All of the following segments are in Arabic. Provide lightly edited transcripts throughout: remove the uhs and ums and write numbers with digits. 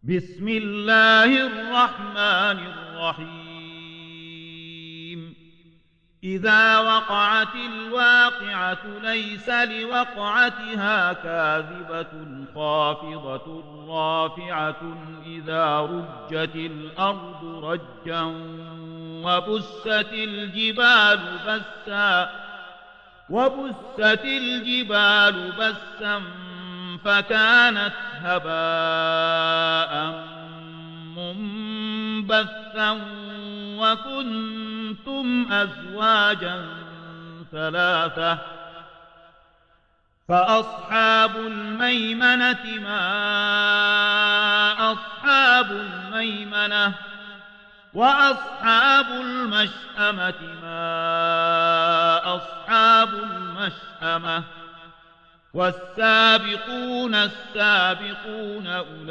بسم الله الرحمن الرحيم إذا وقعت الواقعة ليس لوقعتها كاذبة خافضة رافعة إذا رجت الأرض رجا وبست الجبال بسا فكانت هباء منبثا وكنتم أزواجا ثلاثة فأصحاب الميمنة ما أصحاب الميمنة وأصحاب المشأمة ما أصحاب المشأمة والسابقون السابقون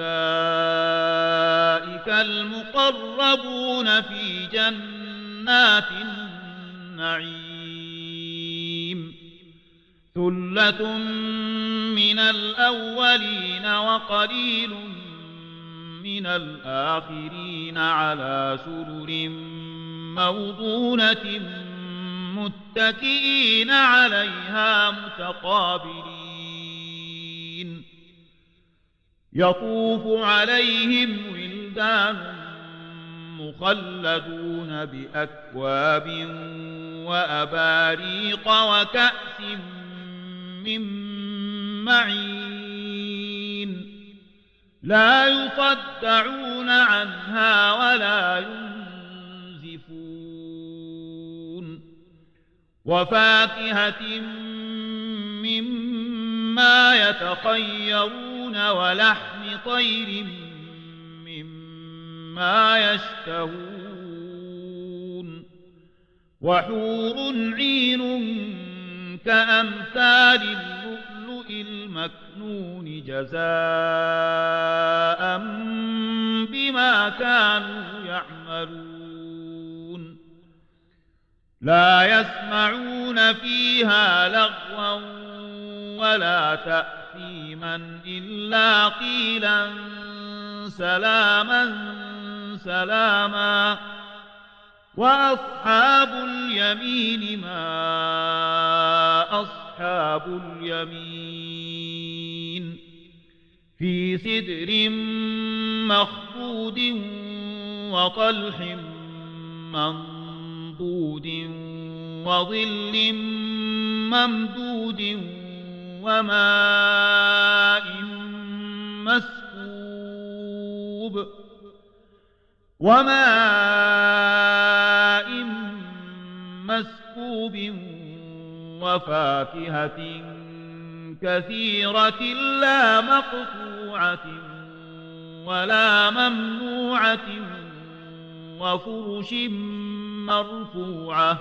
أولئك المقربون في جنات النعيم ثلة من الأولين وقليل من الآخرين على سرر موضونة متكئين عليها متقابلين يطوف عليهم ولدان مخلدون بأكواب وأباريق وكأس من معين لا يصدعون عنها ولا ينزفون وفاكهة مما يتخيرون ولحم طير مما يشتهون وحور عين كأمثال اللؤلؤ المكنون جزاء بما كانوا يعملون لا يسمعون فيها لغوا ولا تأثيما إلا قيلا سلاما سلاما وأصحاب اليمين ما أصحاب اليمين في سدر مخضود وطلح منضود وظل ممدود وماء مسكوب وفاكهة كثيرة لا مقطوعة ولا ممنوعة وفرش مرفوعة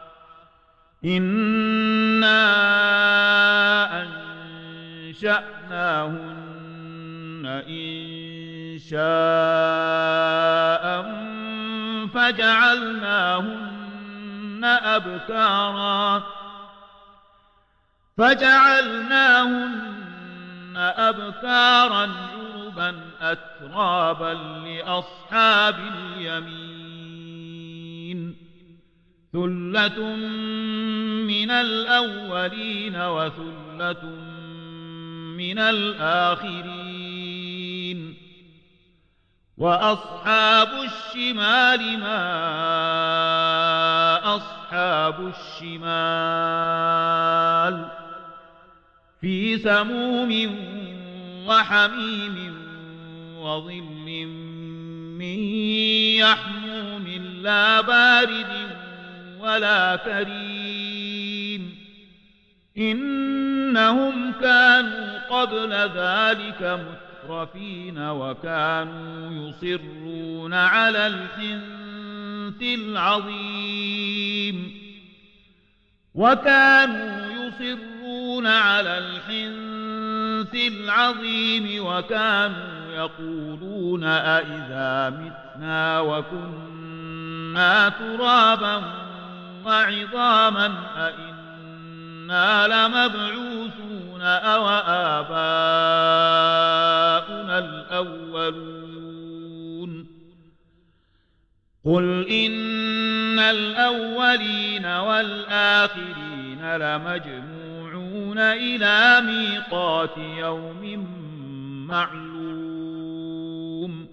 إنا أنشأناهن إنشاء فجعلناهن أبكارا عربا أترابا لأصحاب اليمين ثلة من الأولين وثلة من الآخرين وأصحاب الشمال ما أصحاب الشمال في سموم وحميم وظل من يحموم لا بارد ولا كريم إنهم كانوا قبل ذلك مترفين وكانوا يصرون على الحنث العظيم وكانوا يقولون أئذا متنا وكنا ترابا وعظاما أئنا لمبعوثون أو آباؤنا الأولون قل إن الأولين والآخرين لمجموعون إلى ميقات يوم معلوم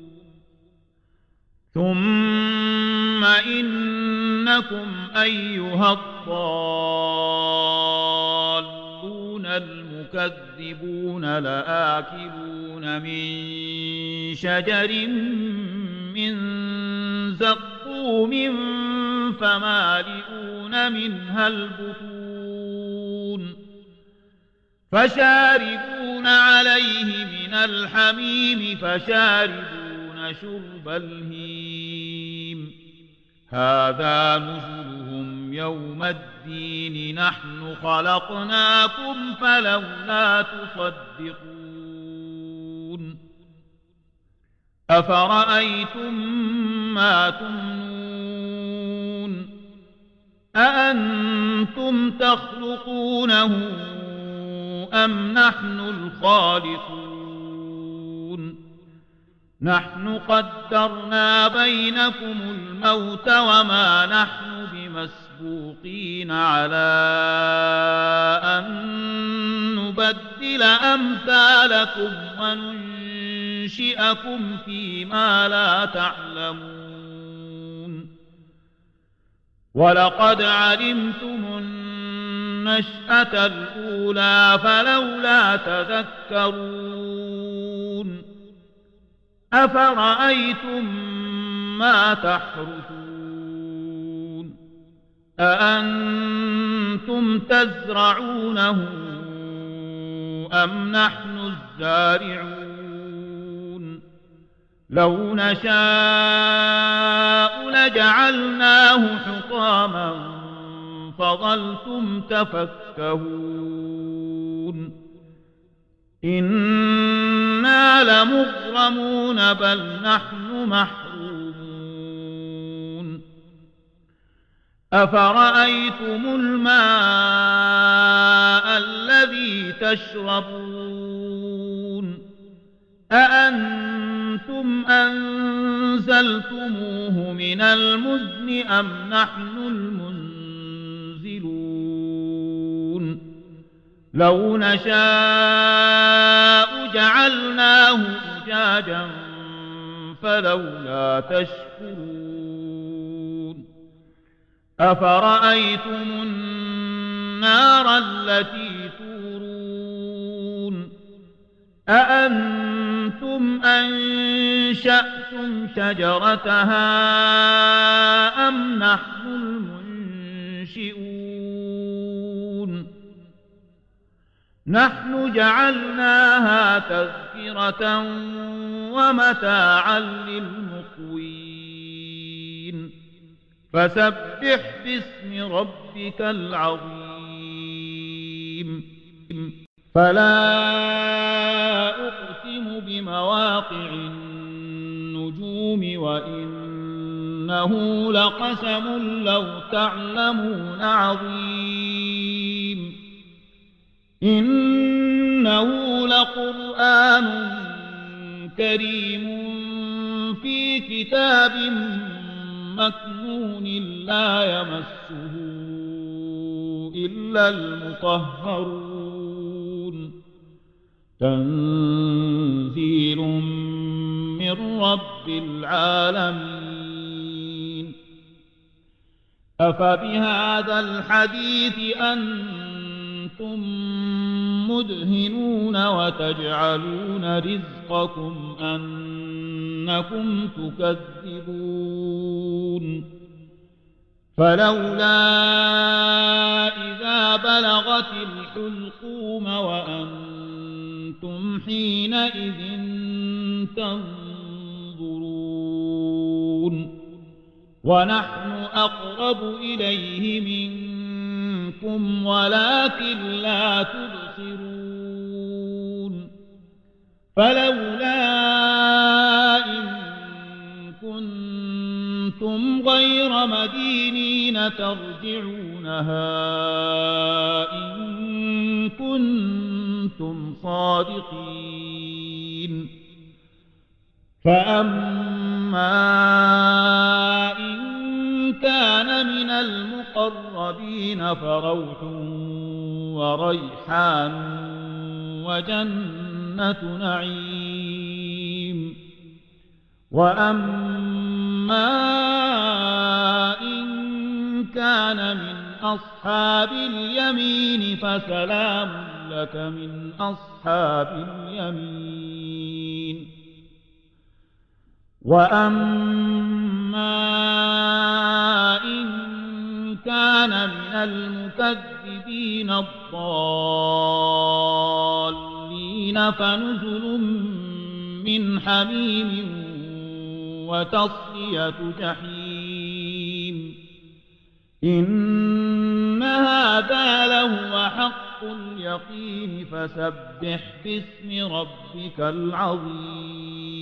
ثم إنكم أيها الضالون المكذبون لآكلون من شجر من زقوم فمالئون منها البطون فشاربون عليه من الحميم فشاربون شرب الهيم هذا نزلهم يوم الدين نحن خلقناكم فلولا تصدقون أفرأيتم ما تمنون أأنتم تخلقونه أم نحن الخالقون نحن قدرنا بينكم الموت وما نحن بمسبوقين على أن نبدل أمثالكم وننشئكم فيما لا تعلمون ولقد علمتم النشأة الأولى فلولا تذكرون أفرأيتم ما تحرثون أأنتم تزرعونه أم نحن الزارعون لو نشاء لجعلناه حطاما فظلتم تفكهون إنا لمغرمون بل نحن محرومون أفرأيتم الماء الذي تشربون أأنتم أنزلتموه من المزن أم نحن المنزلون لو نشاء جعلناه أجاجا فلولا تشكرون أفرأيتم النار التي تورون أأنتم أنشأتم شجرتها أم نحن المنشئون نحن جعلناها تذكرة ومتاعا للمقوين فسبح باسم ربك العظيم فلا أقسم بمواقع النجوم وإنه لقسم لو تعلمون عظيم إنه لقرآن كريم في كتاب مكنون لا يمسه إلا المطهرون تنزيل من رب العالمين أفبهذا الحديث أنتم مدهنون وتجعلون رزقكم أنكم تكذبون فلولا إذا بلغت الحلقوم وأنتم حينئذ تنظرون ونحن أقرب إليه منكم ولكن لا تبصرون فلولا إن كنتم غير مدينين ترجعونها إن كنتم صادقين فأما إن كان من المقربين فروح وريحان وجنة نعيم. وأما إن كان من أصحاب اليمين فسلام لك من أصحاب اليمين. وأما إن كان من المكذبين الضالين فنزل من حميم وتصلية جحيم. إن هذا لهو حق اليقين فسبح باسم ربك العظيم.